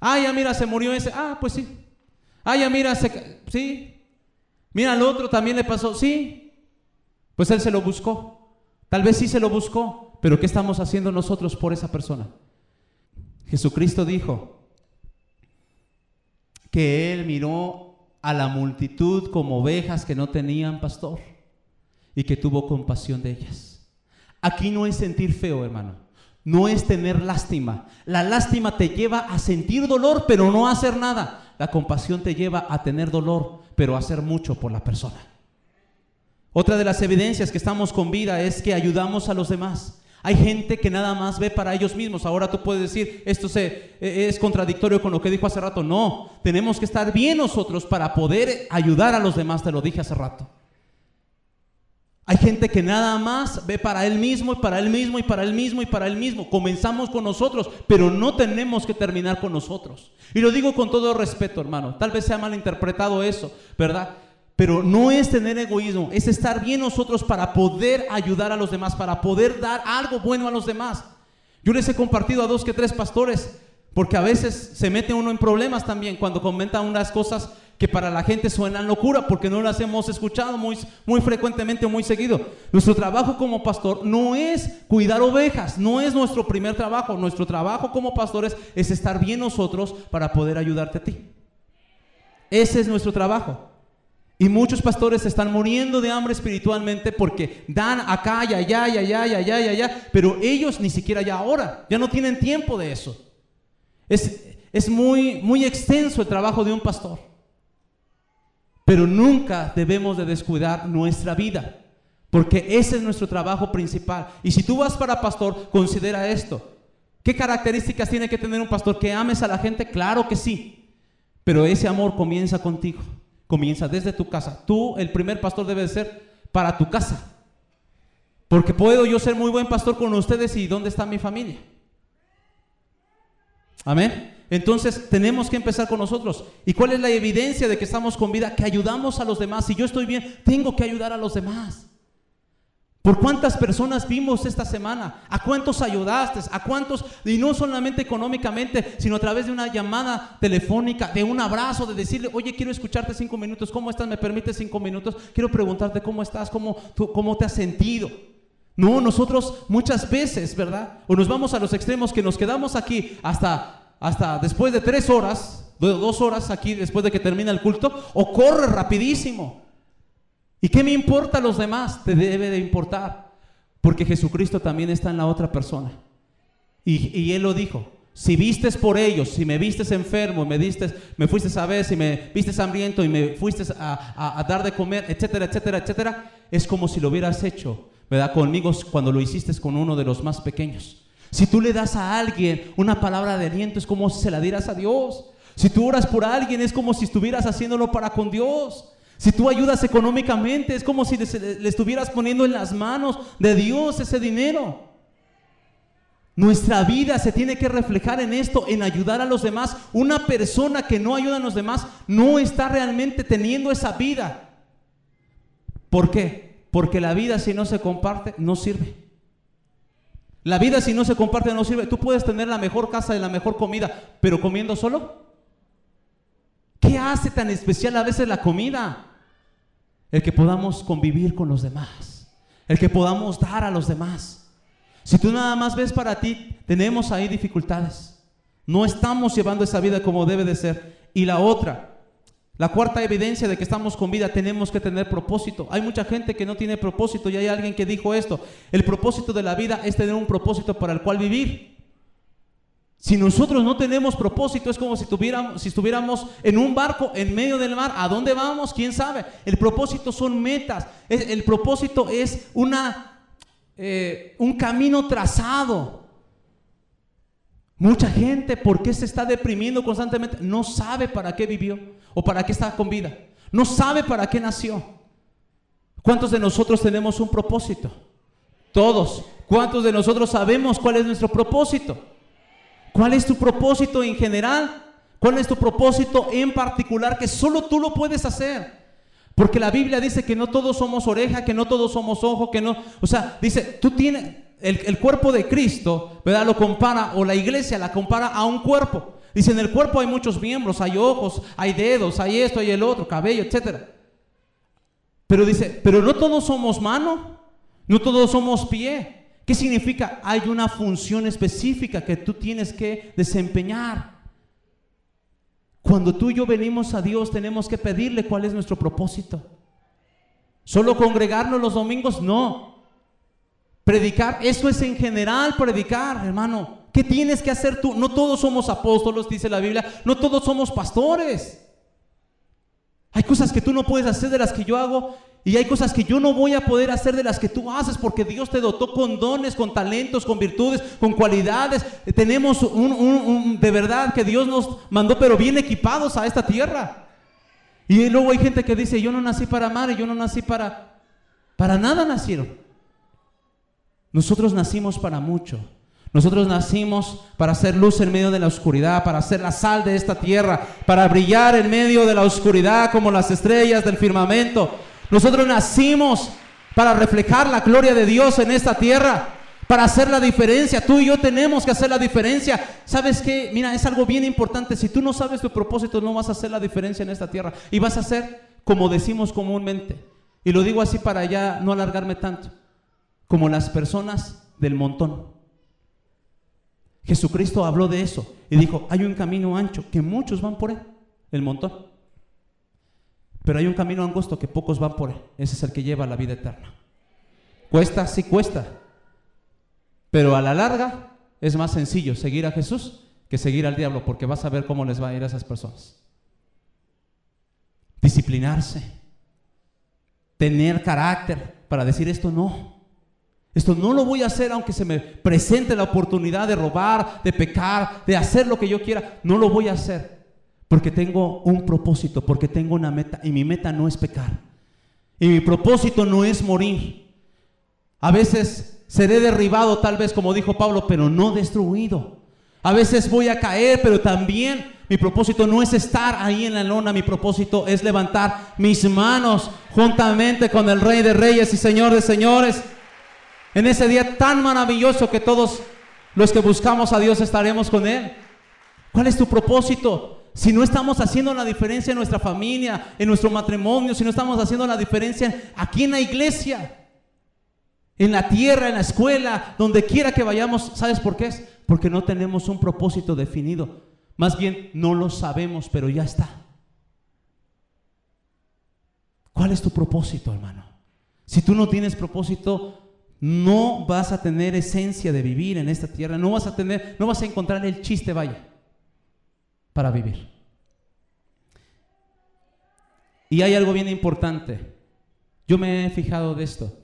Ah, ya mira, se murió ese. Ah, pues sí. Ah, ya mira, se... sí. Mira, al otro también le pasó. Sí. Pues él se lo buscó. Tal vez sí se lo buscó. Pero ¿qué estamos haciendo nosotros por esa persona? Jesucristo dijo que Él miró a la multitud como ovejas que no tenían pastor y que tuvo compasión de ellas. Aquí no es sentir feo, hermano. No es tener lástima. La lástima te lleva a sentir dolor, pero no a hacer nada. La compasión te lleva a tener dolor, pero a hacer mucho por la persona. Otra de las evidencias que estamos con vida es que ayudamos a los demás. Hay gente que nada más ve para ellos mismos. Ahora tú puedes decir, esto se, es contradictorio con lo que dijo hace rato. No, tenemos que estar bien nosotros para poder ayudar a los demás, te lo dije hace rato. Hay gente que nada más ve para él mismo y para él mismo y para él mismo y para él mismo. Comenzamos con nosotros, pero no tenemos que terminar con nosotros. Y lo digo con todo respeto, hermano. Tal vez sea malinterpretado eso, ¿verdad? Pero no es tener egoísmo, es estar bien nosotros para poder ayudar a los demás, para poder dar algo bueno a los demás. Yo les he compartido a dos que tres pastores, porque a veces se mete uno en problemas también cuando comenta unas cosas que para la gente suenan locura, porque no las hemos escuchado muy, muy frecuentemente o muy seguido. Nuestro trabajo como pastor no es cuidar ovejas, no es nuestro primer trabajo. Nuestro trabajo como pastores es estar bien nosotros para poder ayudarte a ti. Ese es nuestro trabajo. Y muchos pastores se están muriendo de hambre espiritualmente porque dan acá y allá y allá y allá y allá, pero ellos ni siquiera ya oran, ya no tienen tiempo de eso. Es, es muy, muy extenso el trabajo de un pastor, pero nunca debemos de descuidar nuestra vida, porque ese es nuestro trabajo principal. Y si tú vas para pastor, considera esto. ¿Qué características tiene que tener un pastor? ¿Que ames a la gente? Claro que sí, pero ese amor comienza contigo. Comienza desde tu casa. Tú, el primer pastor, debe ser para tu casa. Porque puedo yo ser muy buen pastor con ustedes y ¿dónde está mi familia? Amén. Entonces tenemos que empezar con nosotros. ¿Y cuál es la evidencia de que estamos con vida? Que ayudamos a los demás. Si yo estoy bien, tengo que ayudar a los demás. ¿Por cuántas personas vimos esta semana? ¿A cuántos ayudaste? ¿A cuántos? Y no solamente económicamente, sino a través de una llamada telefónica, de un abrazo, de decirle, oye, quiero escucharte cinco minutos. ¿Cómo estás? ¿Me permites cinco minutos? Quiero preguntarte cómo estás, cómo, tú, cómo te has sentido. No, nosotros muchas veces, ¿verdad? O nos vamos a los extremos que nos quedamos aquí hasta, hasta después de tres horas, de dos horas aquí después de que termina el culto, o corre rapidísimo. ¿Y qué me importa a los demás? Te debe de importar, porque Jesucristo también está en la otra persona. Y, y Él lo dijo, si vistes por ellos, si me vistes enfermo, me, distes, me fuiste a ver, si me vistes hambriento y me fuiste a, a, a dar de comer, etcétera, etcétera, etcétera, es como si lo hubieras hecho, ¿verdad? Conmigo cuando lo hiciste con uno de los más pequeños. Si tú le das a alguien una palabra de aliento, es como si se la dieras a Dios. Si tú oras por alguien, es como si estuvieras haciéndolo para con Dios. Si tú ayudas económicamente, es como si le, le estuvieras poniendo en las manos de Dios ese dinero. Nuestra vida se tiene que reflejar en esto, en ayudar a los demás. Una persona que no ayuda a los demás no está realmente teniendo esa vida. ¿Por qué? Porque la vida, si no se comparte, no sirve. La vida, si no se comparte, no sirve. Tú puedes tener la mejor casa y la mejor comida, pero comiendo solo. ¿Qué hace tan especial a veces la comida? El que podamos convivir con los demás, el que podamos dar a los demás. Si tú nada más ves para ti, tenemos ahí dificultades. No estamos llevando esa vida como debe de ser. Y la otra, la cuarta evidencia de que estamos con vida, tenemos que tener propósito. Hay mucha gente que no tiene propósito y hay alguien que dijo esto: el propósito de la vida es tener un propósito para el cual vivir. Si nosotros no tenemos propósito, es como si tuviéramos, si estuviéramos en un barco en medio del mar. ¿A dónde vamos? ¿Quién sabe? El propósito son metas. El, el propósito es una, eh, un camino trazado. Mucha gente, ¿por qué se está deprimiendo constantemente? No sabe para qué vivió o para qué está con vida. No sabe para qué nació. ¿Cuántos de nosotros tenemos un propósito? Todos. ¿Cuántos de nosotros sabemos cuál es nuestro propósito? ¿Cuál es tu propósito en general? ¿Cuál es tu propósito en particular que solo tú lo puedes hacer? Porque la Biblia dice que no todos somos oreja, que no todos somos ojo, que no... O sea, dice, tú tienes... El, el cuerpo de Cristo, ¿verdad? Lo compara, o la iglesia la compara a un cuerpo. Dice, en el cuerpo hay muchos miembros, hay ojos, hay dedos, hay esto, hay el otro, cabello, etcétera. Pero dice, pero no todos somos mano, no todos somos pie. ¿Qué significa? Hay una función específica que tú tienes que desempeñar. Cuando tú y yo venimos a Dios, tenemos que pedirle cuál es nuestro propósito. ¿Solo congregarnos los domingos? No. Predicar, eso es en general predicar, hermano. ¿Qué tienes que hacer tú? No todos somos apóstolos, dice la Biblia. No todos somos pastores. Hay cosas que tú no puedes hacer de las que yo hago, y hay cosas que yo no voy a poder hacer de las que tú haces, porque Dios te dotó con dones, con talentos, con virtudes, con cualidades. Tenemos un, un, un de verdad que Dios nos mandó, pero bien equipados a esta tierra. Y luego hay gente que dice, yo no nací para amar, y yo no nací para para nada nacieron. Nosotros nacimos para mucho. Nosotros nacimos para hacer luz en medio de la oscuridad, para ser la sal de esta tierra, para brillar en medio de la oscuridad como las estrellas del firmamento. Nosotros nacimos para reflejar la gloria de Dios en esta tierra, para hacer la diferencia. Tú y yo tenemos que hacer la diferencia. ¿Sabes qué? Mira, es algo bien importante. Si tú no sabes tu propósito, no vas a hacer la diferencia en esta tierra. Y vas a hacer como decimos comúnmente. Y lo digo así para ya no alargarme tanto. Como las personas del montón. Jesucristo habló de eso y dijo, hay un camino ancho que muchos van por él, el montón. Pero hay un camino angosto que pocos van por él. Ese es el que lleva a la vida eterna. Cuesta, sí cuesta. Pero a la larga es más sencillo seguir a Jesús que seguir al diablo, porque vas a ver cómo les va a ir a esas personas. Disciplinarse. Tener carácter para decir esto no. Esto no lo voy a hacer aunque se me presente la oportunidad de robar, de pecar, de hacer lo que yo quiera. No lo voy a hacer porque tengo un propósito, porque tengo una meta, y mi meta no es pecar. Y mi propósito no es morir. A veces seré derribado, tal vez como dijo Pablo, pero no destruido. A veces voy a caer, pero también mi propósito no es estar ahí en la lona. Mi propósito es levantar mis manos juntamente con el Rey de Reyes y Señor de Señores. En ese día tan maravilloso que todos los que buscamos a Dios estaremos con Él. ¿Cuál es tu propósito? Si no estamos haciendo la diferencia en nuestra familia, en nuestro matrimonio, si no estamos haciendo la diferencia aquí en la iglesia, en la tierra, en la escuela, donde quiera que vayamos, ¿sabes por qué es? Porque no tenemos un propósito definido. Más bien no lo sabemos, pero ya está. ¿Cuál es tu propósito, hermano? Si tú no tienes propósito, no vas a tener esencia de vivir en esta tierra. No vas a tener, no vas a encontrar el chiste, vaya, para vivir. Y hay algo bien importante. Yo me he fijado de esto,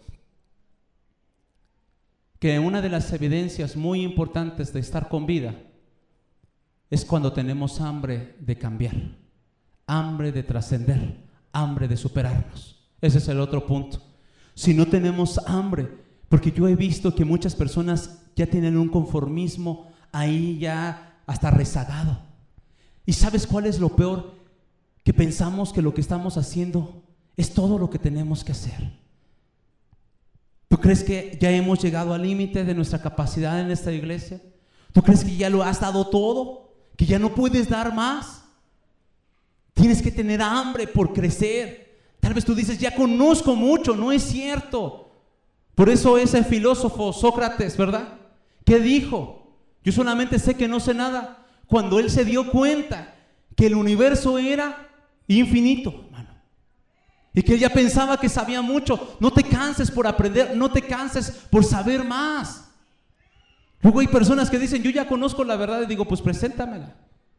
que una de las evidencias muy importantes de estar con vida es cuando tenemos hambre de cambiar, hambre de trascender, hambre de superarnos. Ese es el otro punto. Si no tenemos hambre, porque yo he visto que muchas personas ya tienen un conformismo ahí ya hasta rezagado. ¿Y sabes cuál es lo peor? Que pensamos que lo que estamos haciendo es todo lo que tenemos que hacer. ¿Tú crees que ya hemos llegado al límite de nuestra capacidad en esta iglesia? ¿Tú crees que ya lo has dado todo? ¿Que ya no puedes dar más? Tienes que tener hambre por crecer. Tal vez tú dices, ya conozco mucho. No es cierto. Por eso ese filósofo Sócrates, ¿verdad? ¿Qué dijo? Yo solamente sé que no sé nada. Cuando él se dio cuenta que el universo era infinito, hermano, y que él ya pensaba que sabía mucho. No te canses por aprender, no te canses por saber más. Luego hay personas que dicen, yo ya conozco la verdad, y digo, pues preséntamela.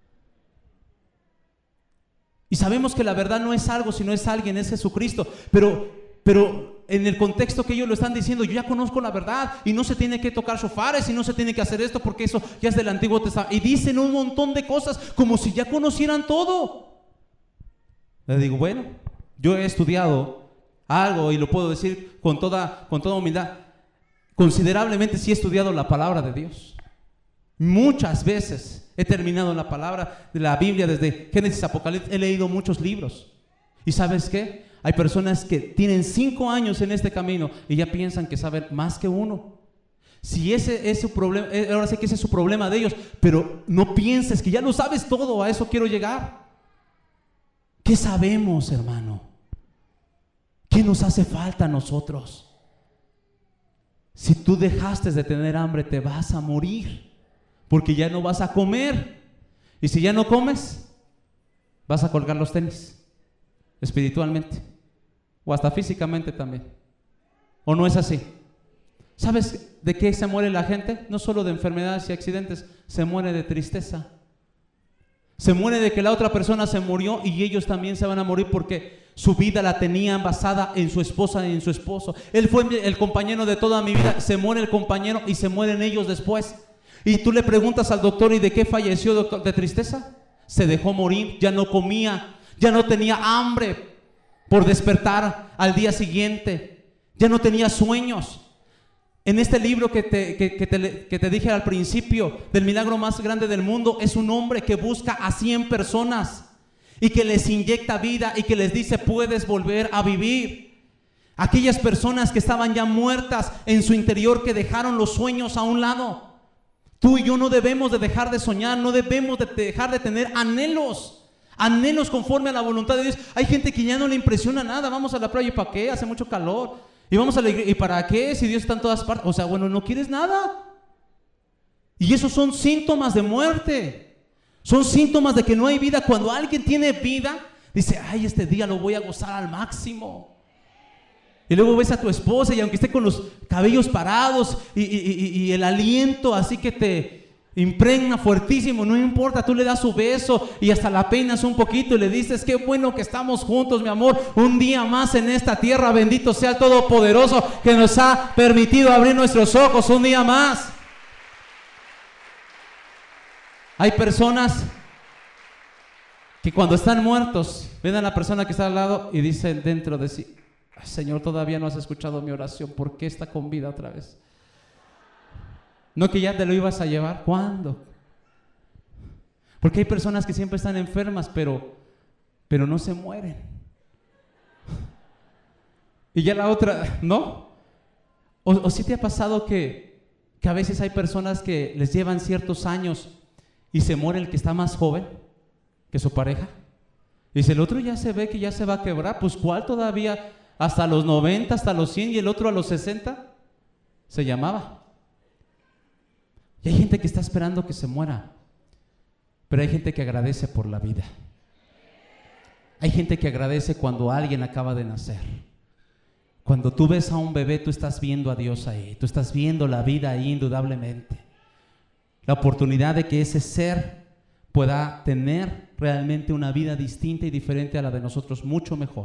Y sabemos que la verdad no es algo, sino es alguien, es Jesucristo. Pero, pero en el contexto que ellos lo están diciendo, yo ya conozco la verdad y no se tiene que tocar shofares y no se tiene que hacer esto porque eso ya es del Antiguo Testamento. Y dicen un montón de cosas como si ya conocieran todo. Le digo, bueno, yo he estudiado algo y lo puedo decir con toda, con toda humildad. Considerablemente sí he estudiado la palabra de Dios. Muchas veces he terminado la palabra de la Biblia desde Génesis, Apocalipsis. He leído muchos libros. ¿Y sabes qué? Hay personas que tienen cinco años en este camino y ya piensan que saben más que uno. Si ese es su problema, ahora sé que ese es su problema de ellos, pero no pienses que ya lo sabes todo, a eso quiero llegar. ¿Qué sabemos, hermano? ¿Qué nos hace falta a nosotros? Si tú dejaste de tener hambre, te vas a morir, porque ya no vas a comer. Y si ya no comes, vas a colgar los tenis, espiritualmente, o hasta físicamente también. ¿O no es así? ¿Sabes de qué se muere la gente? No solo de enfermedades y accidentes, se muere de tristeza. Se muere de que la otra persona se murió y ellos también se van a morir porque su vida la tenían basada en su esposa y en su esposo. Él fue el compañero de toda mi vida, se muere el compañero y se mueren ellos después. Y tú le preguntas al doctor, ¿y de qué falleció, doctor? ¿De tristeza? Se dejó morir, ya no comía, ya no tenía hambre por despertar al día siguiente, ya no tenía sueños. En este libro que te, que, que, te, que te dije al principio, del milagro más grande del mundo, es un hombre que busca a cien personas y que les inyecta vida y que les dice: puedes volver a vivir. Aquellas personas que estaban ya muertas en su interior, que dejaron los sueños a un lado. Tú y yo no debemos de dejar de soñar, no debemos de dejar de tener anhelos, anhelos conforme a la voluntad de Dios. Hay gente que ya no le impresiona nada. Vamos a la playa, ¿y para qué? Hace mucho calor. Y vamos a la iglesia, ¿y para qué? Si Dios está en todas partes. O sea, bueno, no quieres nada. Y esos son síntomas de muerte. Son síntomas de que no hay vida. Cuando alguien tiene vida, dice: ay, este día lo voy a gozar al máximo. Y luego ves a tu esposa, y aunque esté con los cabellos parados y, y, y, y el aliento así que te impregna fuertísimo, no importa, tú le das su beso y hasta la peinas un poquito y le dices: qué bueno que estamos juntos, mi amor, un día más en esta tierra. Bendito sea el Todopoderoso que nos ha permitido abrir nuestros ojos un día más. Hay personas que cuando están muertos ven a la persona que está al lado y dicen dentro de sí: Señor, todavía no has escuchado mi oración, ¿por qué está con vida otra vez? ¿No que ya te lo ibas a llevar? ¿Cuándo? Porque hay personas que siempre están enfermas, pero, pero no se mueren. Y ya la otra, ¿no? ¿O, o sí te ha pasado que, que a veces hay personas que les llevan ciertos años y se muere el que está más joven que su pareja? Y si el otro ya se ve que ya se va a quebrar, pues ¿cuál todavía? Hasta los noventa, hasta los cien, y el otro a los sesenta se llamaba. Y hay gente que está esperando que se muera, pero hay gente que agradece por la vida. Hay gente que agradece cuando alguien acaba de nacer. Cuando tú ves a un bebé, tú estás viendo a Dios ahí, tú estás viendo la vida ahí indudablemente. La oportunidad de que ese ser pueda tener realmente una vida distinta y diferente a la de nosotros, mucho mejor.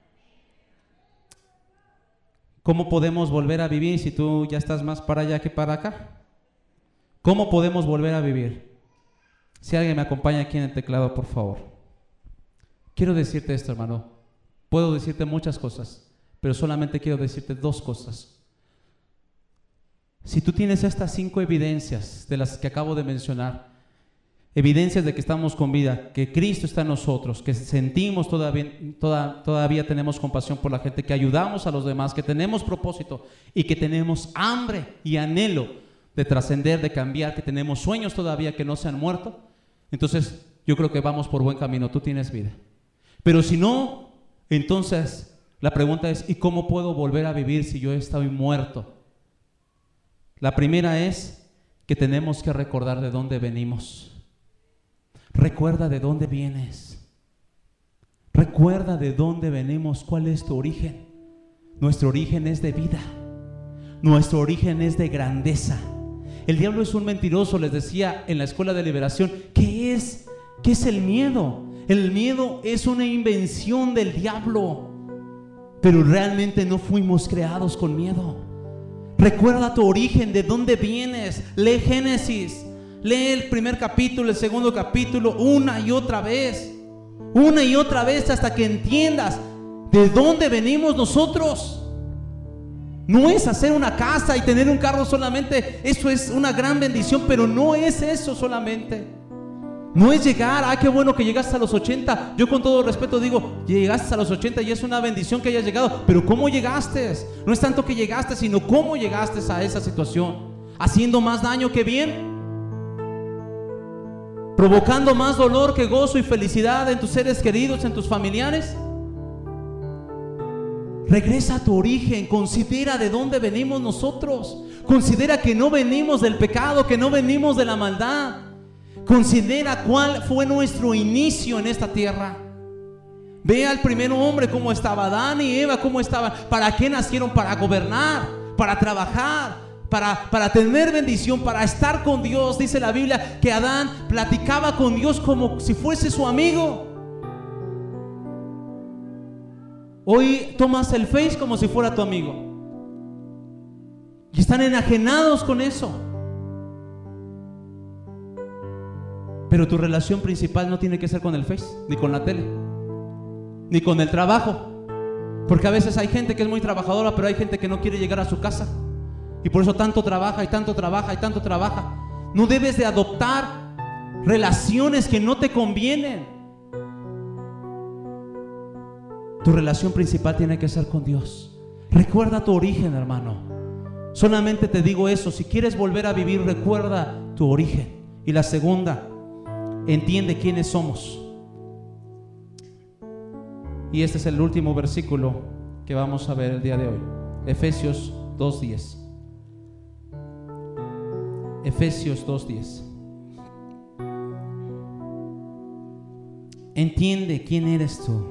¿Cómo podemos volver a vivir si tú ya estás más para allá que para acá? ¿Cómo podemos volver a vivir? Si alguien me acompaña aquí en el teclado, por favor. Quiero decirte esto, hermano. Puedo decirte muchas cosas, pero solamente quiero decirte dos cosas. Si tú tienes estas cinco evidencias de las que acabo de mencionar, evidencias de que estamos con vida, que Cristo está en nosotros, que sentimos todavía, toda, todavía tenemos compasión por la gente, que ayudamos a los demás, que tenemos propósito y que tenemos hambre y anhelo de trascender, de cambiar, que tenemos sueños todavía que no se han muerto, entonces yo creo que vamos por buen camino. Tú tienes vida. Pero si no, entonces la pregunta es: ¿y cómo puedo volver a vivir si yo estoy muerto? La primera es que tenemos que recordar de dónde venimos. Recuerda de dónde vienes. Recuerda de dónde venimos. ¿Cuál es tu origen? Nuestro origen es de vida. Nuestro origen es de grandeza. El diablo es un mentiroso, les decía en la escuela de liberación. ¿Qué es? ¿Qué es el miedo? El miedo es una invención del diablo, pero realmente no fuimos creados con miedo. Recuerda tu origen, de dónde vienes. Lee Génesis, lee el primer capítulo, el segundo capítulo, una y otra vez, una y otra vez, hasta que entiendas de dónde venimos nosotros. No es hacer una casa y tener un carro solamente. Eso es una gran bendición, pero no es eso solamente. No es llegar, ah, qué bueno que llegaste a los ochenta. Yo con todo respeto digo, llegaste a los ochenta y es una bendición que hayas llegado, pero ¿cómo llegaste? No es tanto que llegaste, sino cómo llegaste a esa situación. haciendo más daño que bien, provocando más dolor que gozo y felicidad en tus seres queridos, en tus familiares. Regresa a tu origen, considera de dónde venimos nosotros, considera que no venimos del pecado, que no venimos de la maldad, considera cuál fue nuestro inicio en esta tierra. Ve al primer hombre cómo estaba, Adán y Eva cómo estaban. ¿Para qué nacieron? Para gobernar, para trabajar, para, para tener bendición, para estar con Dios. Dice la Biblia que Adán platicaba con Dios como si fuese su amigo. Hoy tomas el Face como si fuera tu amigo y están enajenados con eso. Pero tu relación principal no tiene que ser con el Face, ni con la tele, ni con el trabajo. Porque a veces hay gente que es muy trabajadora, pero hay gente que no quiere llegar a su casa, y por eso tanto trabaja y tanto trabaja y tanto trabaja. No debes de adoptar relaciones que no te convienen. Tu relación principal tiene que ser con Dios. Recuerda tu origen, hermano. Solamente te digo eso. Si quieres volver a vivir, recuerda tu origen. Y la segunda, entiende quiénes somos. Y este es el último versículo que vamos a ver el día de hoy. Efesios dos diez. Efesios dos diez. Entiende quién eres tú.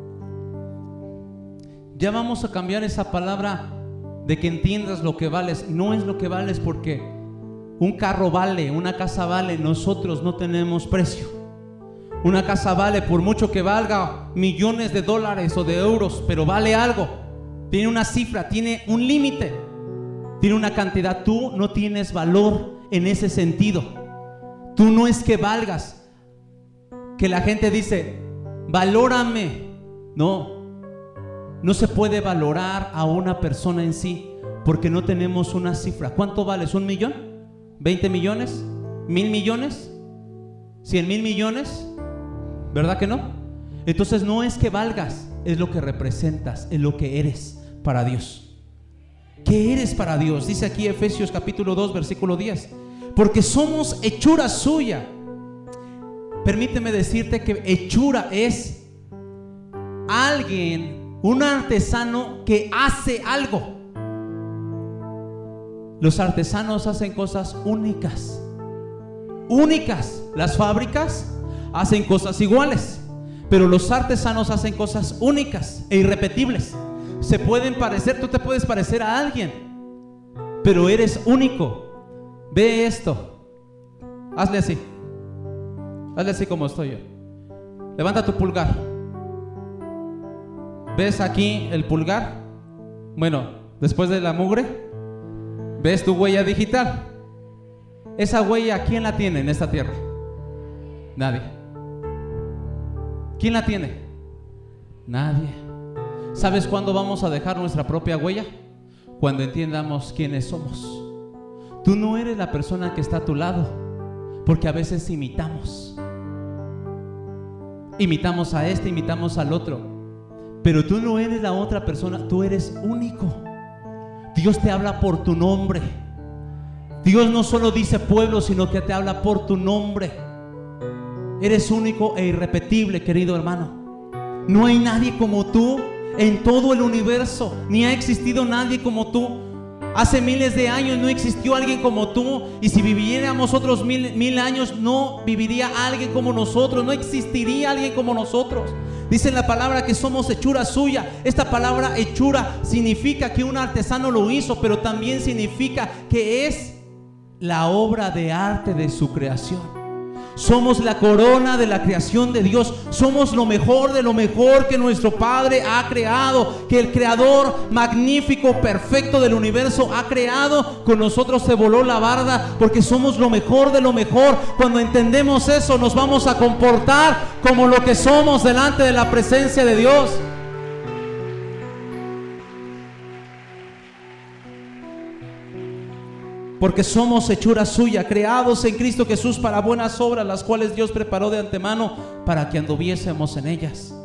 Ya vamos a cambiar esa palabra de que entiendas lo que vales. No es lo que vales, porque un carro vale, una casa vale, nosotros no tenemos precio. Una casa vale, por mucho que valga millones de dólares o de euros, pero vale algo. Tiene una cifra, tiene un límite, tiene una cantidad. Tú no tienes valor en ese sentido. Tú no es que valgas, que la gente dice, valórame. No. No se puede valorar a una persona en sí, porque no tenemos una cifra. ¿Cuánto vales? ¿Un millón? ¿Veinte millones? ¿Mil millones? ¿Cien mil millones? ¿Verdad que no? Entonces no es que valgas, es lo que representas, es lo que eres para Dios. ¿Qué eres para Dios? Dice aquí Efesios capítulo dos versículo diez. Porque somos hechura suya. Permíteme decirte que hechura es alguien, un artesano que hace algo. Los artesanos hacen cosas únicas. Únicas. Las fábricas hacen cosas iguales, pero los artesanos hacen cosas únicas e irrepetibles. Se pueden parecer, tú te puedes parecer a alguien, pero eres único. Ve esto. Hazle así. Hazle así como estoy yo. Levanta tu pulgar. ¿Ves aquí el pulgar? Bueno, después de la mugre, ¿ves tu huella digital? Esa huella, ¿quién la tiene en esta tierra? Nadie. ¿Quién la tiene? Nadie. ¿Sabes cuándo vamos a dejar nuestra propia huella? Cuando entiendamos quiénes somos. Tú no eres la persona que está a tu lado, porque a veces imitamos. Imitamos a este, imitamos al otro. Pero tú no eres la otra persona, tú eres único. Dios te habla por tu nombre. Dios no solo dice pueblo, sino que te habla por tu nombre. Eres único e irrepetible, querido hermano. No hay nadie como tú en todo el universo, ni ha existido nadie como tú. Hace miles de años no existió alguien como tú, y si viviéramos otros mil, mil años no viviría alguien como nosotros, no existiría alguien como nosotros. Dice en la palabra que somos hechura suya. Esta palabra hechura significa que un artesano lo hizo, pero también significa que es la obra de arte de su creación. Somos la corona de la creación de Dios. Somos lo mejor de lo mejor que nuestro Padre ha creado, que el Creador magnífico, perfecto del universo ha creado. Con nosotros se voló la barda, porque somos lo mejor de lo mejor. Cuando entendemos eso, nos vamos a comportar como lo que somos delante de la presencia de Dios. Porque somos hechura suya, creados en Cristo Jesús para buenas obras, las cuales Dios preparó de antemano para que anduviésemos en ellas.